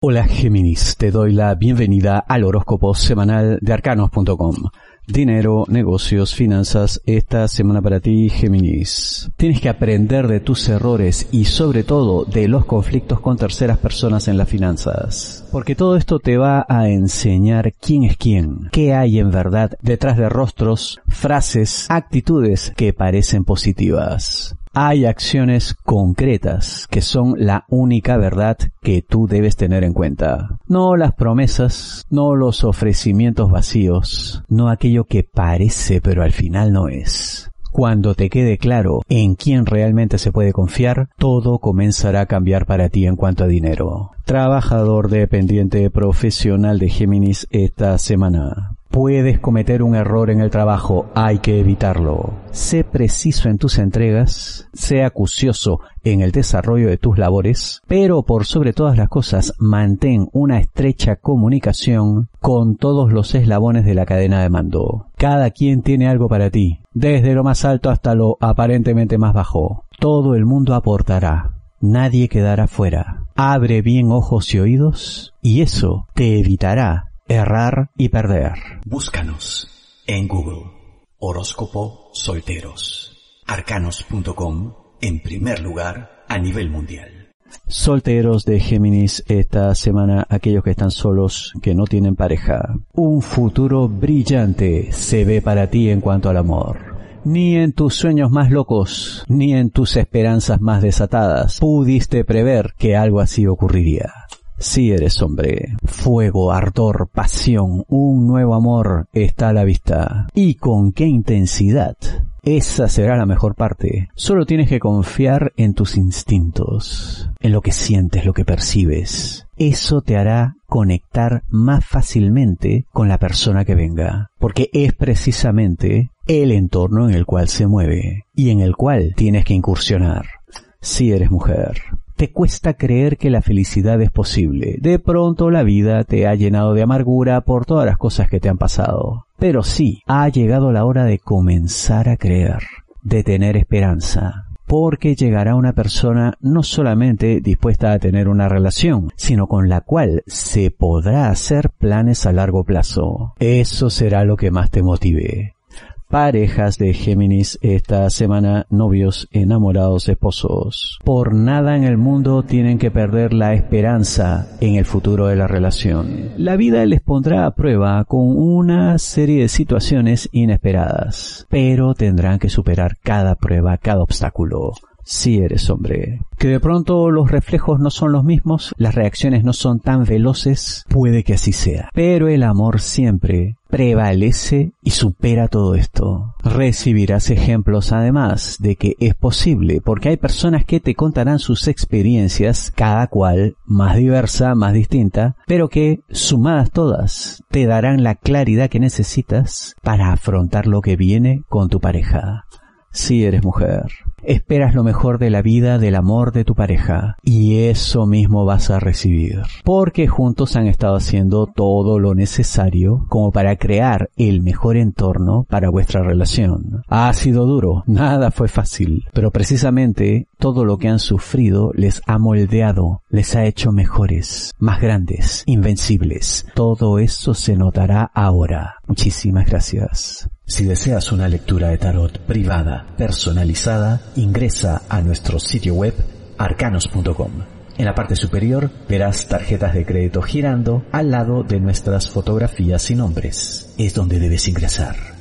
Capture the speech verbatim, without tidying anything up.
Hola Géminis, te doy la bienvenida al horóscopo semanal de arcanos punto com. Dinero, negocios, finanzas, esta semana para ti, Géminis. Tienes que aprender de tus errores y sobre todo de los conflictos con terceras personas en las finanzas. Porque todo esto te va a enseñar quién es quién, qué hay en verdad detrás de rostros, frases, actitudes que parecen positivas. Hay acciones concretas que son la única verdad que tú debes tener en cuenta. No las promesas, no los ofrecimientos vacíos, no aquello que parece pero al final no es. Cuando te quede claro en quién realmente se puede confiar, todo comenzará a cambiar para ti en cuanto a dinero. Trabajador dependiente profesional de Géminis esta semana. Puedes cometer un error en el trabajo, hay que evitarlo. Sé preciso en tus entregas, sé acucioso en el desarrollo de tus labores, pero por sobre todas las cosas, mantén una estrecha comunicación con todos los eslabones de la cadena de mando. Cada quien tiene algo para ti, desde lo más alto hasta lo aparentemente más bajo. Todo el mundo aportará, nadie quedará fuera. Abre bien ojos y oídos, y eso te evitará errar y perder. Búscanos en Google. Horóscopo Solteros. arcanos punto com en primer lugar a nivel mundial. Solteros de Géminis esta semana, aquellos que están solos, que no tienen pareja. Un futuro brillante se ve para ti en cuanto al amor. Ni en tus sueños más locos, ni en tus esperanzas más desatadas, pudiste prever que algo así ocurriría. Si eres hombre, fuego, ardor, pasión, un nuevo amor está a la vista. ¿Y con qué intensidad? Esa será la mejor parte. Solo tienes que confiar en tus instintos, en lo que sientes, lo que percibes. Eso te hará conectar más fácilmente con la persona que venga, porque es precisamente el entorno en el cual se mueve y en el cual tienes que incursionar. Si eres mujer, te cuesta creer que la felicidad es posible. De pronto la vida te ha llenado de amargura por todas las cosas que te han pasado. Pero sí, ha llegado la hora de comenzar a creer, de tener esperanza. Porque llegará una persona no solamente dispuesta a tener una relación, sino con la cual se podrá hacer planes a largo plazo. Eso será lo que más te motive. Parejas de Géminis esta semana, novios, enamorados, esposos. Por nada en el mundo tienen que perder la esperanza en el futuro de la relación. La vida les pondrá a prueba con una serie de situaciones inesperadas, pero tendrán que superar cada prueba, cada obstáculo. Si eres hombre, que de pronto los reflejos no son los mismos, las reacciones no son tan veloces, puede que así sea. Pero el amor siempre prevalece y supera todo esto. Recibirás ejemplos además de que es posible, porque hay personas que te contarán sus experiencias, cada cual más diversa, más distinta, pero que, sumadas todas, te darán la claridad que necesitas para afrontar lo que viene con tu pareja. Si eres mujer, esperas lo mejor de la vida, del amor de tu pareja, y eso mismo vas a recibir, porque juntos han estado haciendo todo lo necesario como para crear el mejor entorno para vuestra relación. Ha sido duro, nada fue fácil, pero precisamente todo lo que han sufrido les ha moldeado, les ha hecho mejores, más grandes, invencibles. Todo eso se notará ahora. Muchísimas gracias. Si deseas una lectura de tarot privada, personalizada, ingresa a nuestro sitio web arcanos punto com. En la parte superior verás tarjetas de crédito girando al lado de nuestras fotografías y nombres. Es donde debes ingresar.